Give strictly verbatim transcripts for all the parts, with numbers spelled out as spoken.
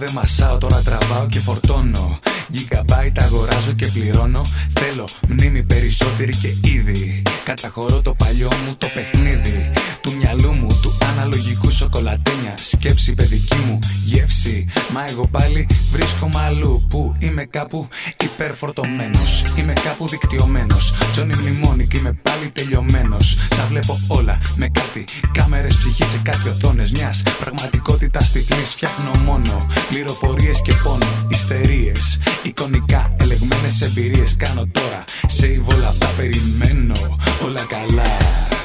δεν μασάω, τώρα τραβάω και φορτώνω. Gigabyte αγοράζω και πληρώνω. Θέλω μνήμη περισσότερη και ήδη. Καταχωρώ το παλιό μου το παιχνίδι. Του μυαλού μου, του αναλογικού σοκολατένια. Σκέψη παιδική μου, γεύση. Μα εγώ πάλι βρίσκομαι αλλού. Που είμαι κάπου υπερφορτωμένος. Είμαι κάπου δικτυωμένος. Τζόνι μνημόνικ, είμαι πάλι τελειωμένος. Τα βλέπω όλα με κάτι. Κάμερες ψυχή σε κάτι οθόνες μιας πραγματικότητας τυφλής. Φτιάχνω μόνο πληροφορίες και πόνο. Ιστερίες, εικονικά ελεγμένες εμπειρίες. Κάνω τώρα save όλα αυτά, περιμένω όλα καλά.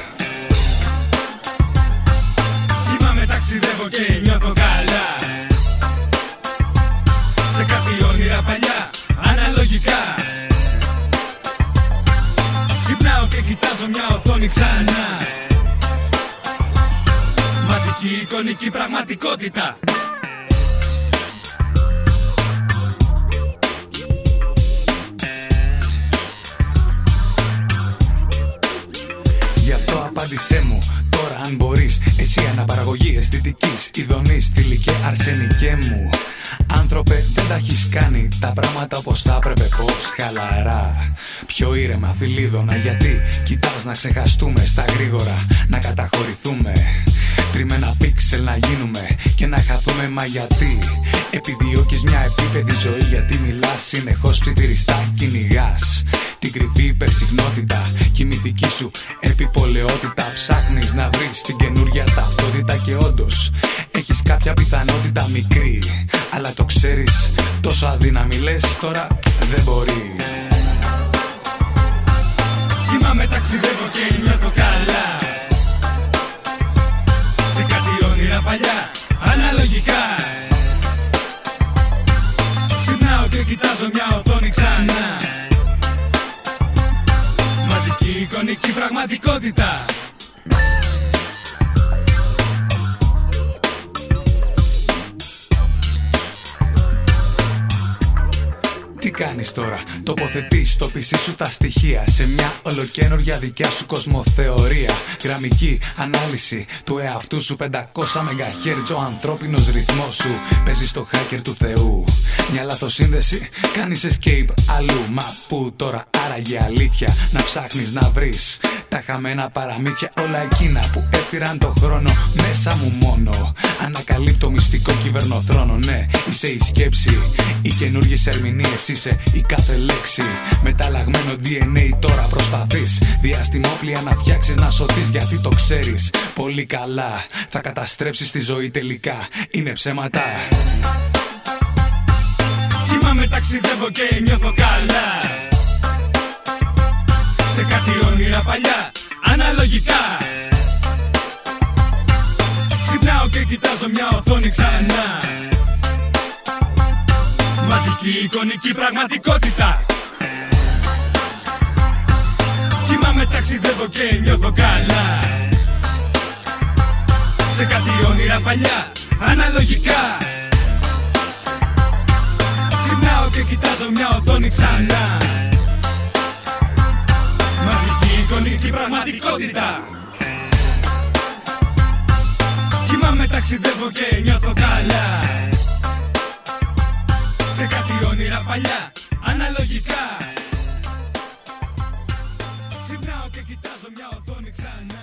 Κοιμάμαι, ταξιδεύω και νιώθω καλά. Σε κάτι όνειρα παλιά, αναλογικά. Ξυπνάω και κοιτάζω μια οθόνη ξανά. Μαζική εικονική πραγματικότητα. Γι' αυτό απάντησέ μου τώρα αν μπορείς. Εσύ αναπαραγωγή αισθητικής ειδονής, θηλυκέ αρσενικέ μου. Άνθρωπε, δεν τα έχεις κάνει τα πράγματα όπως θα έπρεπε, πως χαλαρά. Πιο ήρεμα, φιλίδωνα, γιατί κοιτάς να ξεχαστούμε στα γρήγορα, να καταχωρηθούμε. Τριμμένα πίξελ να γίνουμε και να χαθούμε, μα γιατί επιδιώκεις μια επίπεδη ζωή, γιατί μιλάς συνεχώς ψιθυριστά, κυνηγάς την κρυφή υπερσυχνότητα κι η μυθική σου επιπολαιότητα. Ψάχνεις να βρεις την καινούρια ταυτότητα και όντως έχεις κάποια πιθανότητα μικρή, αλλά το ξέρεις, τόσο αδύναμη λες τώρα δεν μπορεί. Κοιμάμαι, ταξιδεύω και νιώθω καλά. Σε κάτι όνειρα παλιά, αναλογικά. Ξυπνάω και κοιτάζω μια οθόνη ξανά. Μαζική εικονική πραγματικότητα. Τι κάνεις τώρα, τοποθετείς στο πι σι σου τα στοιχεία σε μια ολοκαίνουργια δικιά σου κοσμοθεωρία. Γραμμική ανάλυση του εαυτού σου, πεντακόσια μεγαχέρτζ ο ανθρώπινος ρυθμός σου. Παίζεις το hacker του Θεού, μια λαθοσύνδεση, κάνεις escape αλλού. Μα πού τώρα άραγε αλήθεια, να ψάχνεις να βρεις τα χαμένα παραμύθια, όλα εκείνα που έφτυραν το χρόνο μέσα μου μόνο. Ανακαλύπτω μυστικό κυβερνοθρόνο, ναι, είσαι η σκέψη, οι καινούργιες ερμηνείες, είσαι η κάθε λέξη. Μεταλλαγμένο ντι εν έι τώρα προσπαθείς διαστημόπλια να φτιάξεις, να σωθείς, γιατί το ξέρεις πολύ καλά θα καταστρέψεις τη ζωή τελικά, είναι ψέματα. Κοιμάμαι, ταξιδεύω και νιώθω καλά. Σε κάτι όνειρα παλιά, αναλογικά. Ξυπνάω και κοιτάζω μια οθόνη ξανά. Μαζική εικονική πραγματικότητα. Κοιμάμαι, ταξιδεύω και νιώθω καλά. Σε κάτι όνειρα παλιά, αναλογικά. Ξυπνάω και κοιτάζω μια οθόνη ξανά. Μαζική εικονική πραγματικότητα. Κοιμάμαι, ταξιδεύω και νιώθω καλά. Σε κάτι όνειρα παλιά, αναλογικά. Ξυπνάω και κοιτάζω μια οθόνη ξανά.